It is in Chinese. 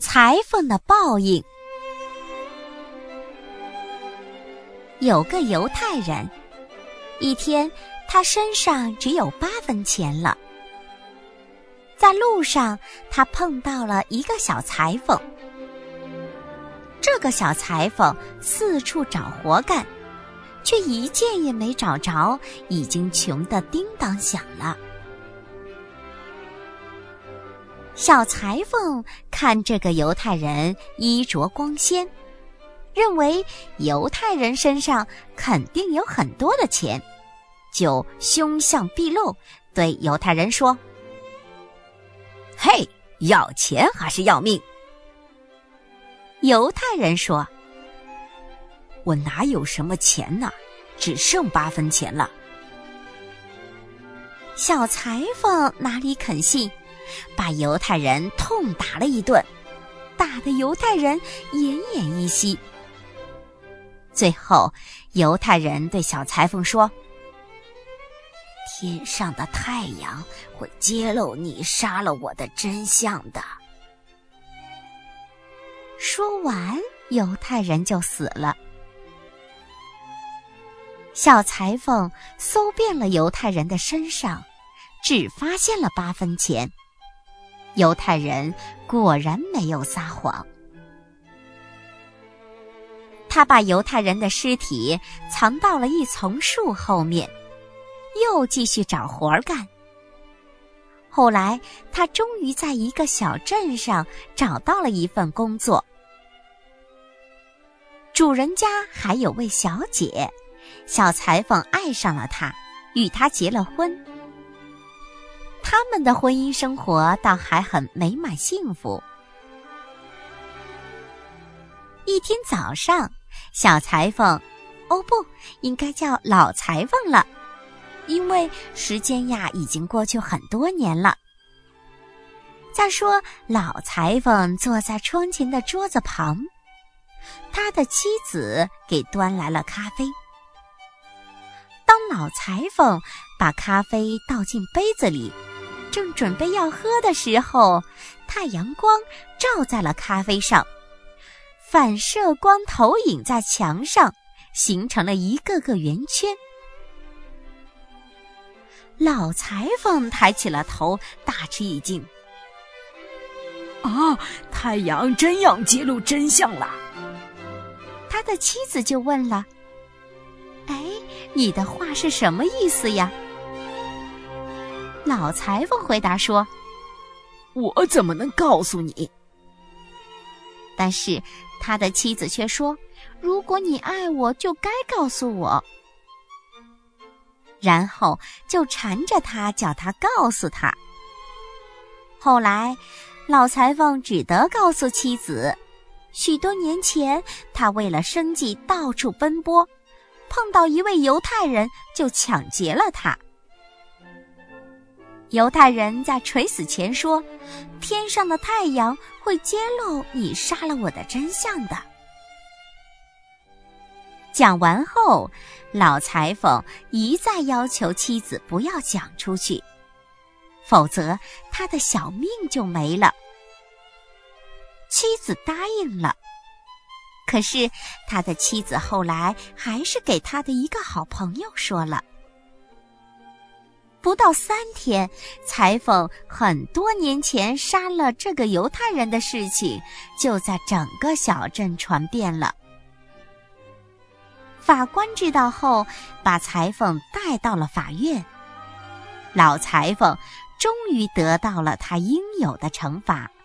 裁缝的报应。有个犹太人，一天他身上只有8分钱了。在路上，他碰到了一个小裁缝。这个小裁缝四处找活干，却一件也没找着，已经穷得叮当响了。小裁缝看这个犹太人衣着光鲜，认为犹太人身上肯定有很多的钱，就凶相毕露，对犹太人说：嘿，要钱还是要命？犹太人说：我哪有什么钱呢，只剩8分钱了。小裁缝哪里肯信，把犹太人痛打了一顿，打得犹太人奄奄一息。最后，犹太人对小裁缝说：天上的太阳会揭露你杀了我的真相的。说完，犹太人就死了。小裁缝搜遍了犹太人的身上，只发现了8分钱。犹太人果然没有撒谎。他把犹太人的尸体藏到了一丛树后面，又继续找活儿干。后来，他终于在一个小镇上找到了一份工作。主人家还有位小姐，小裁缝爱上了她，与她结了婚。他们的婚姻生活倒还很美满幸福。一天早上，小裁缝，不，应该叫老裁缝了，因为时间呀已经过去很多年了。再说，老裁缝坐在窗前的桌子旁，他的妻子给端来了咖啡。当老裁缝把咖啡倒进杯子里，正准备要喝的时候，太阳光照在了咖啡上，反射光投影在墙上，形成了一个个圆圈。老裁缝抬起了头，大吃一惊：啊，太阳真要揭露真相了！他的妻子就问了：你的话是什么意思呀？老裁缝回答说：我怎么能告诉你？但是他的妻子却说：如果你爱我，就该告诉我。然后就缠着他，叫他告诉他。后来，老裁缝只得告诉妻子，许多年前，他为了生计到处奔波，碰到一位犹太人，就抢劫了他。犹太人在垂死前说：天上的太阳会揭露你杀了我的真相的。讲完后，老裁缝一再要求妻子不要讲出去，否则他的小命就没了。妻子答应了，可是他的妻子后来还是给他的一个好朋友说了。不到3天，裁缝很多年前杀了这个犹太人的事情就在整个小镇传遍了。法官知道后，把裁缝带到了法院。老裁缝终于得到了他应有的惩罚。